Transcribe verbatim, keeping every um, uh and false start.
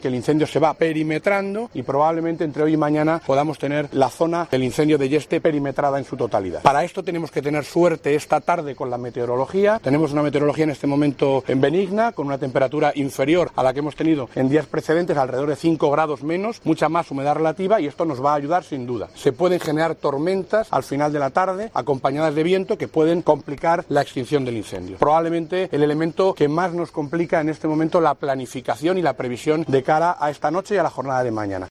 que el incendio se va perimetrando y probablemente entre hoy y mañana podamos tener la zona del incendio de Yeste perimetrada en su totalidad. Para esto tenemos que tener suerte esta tarde con la meteorología. Tenemos una meteorología en este momento en benigna, con una temperatura inferior a la que hemos tenido en días precedentes, alrededor de cinco grados menos, mucha más humedad relativa, y esto nos va a ayudar sin duda. Se pueden generar tormentas al final de la tarde, acompañadas de viento, que pueden complicar la extinción del incendio. Probablemente el elemento que más nos complica en este momento la planificación y la previsión de cara a esta noche y a la jornada de mañana.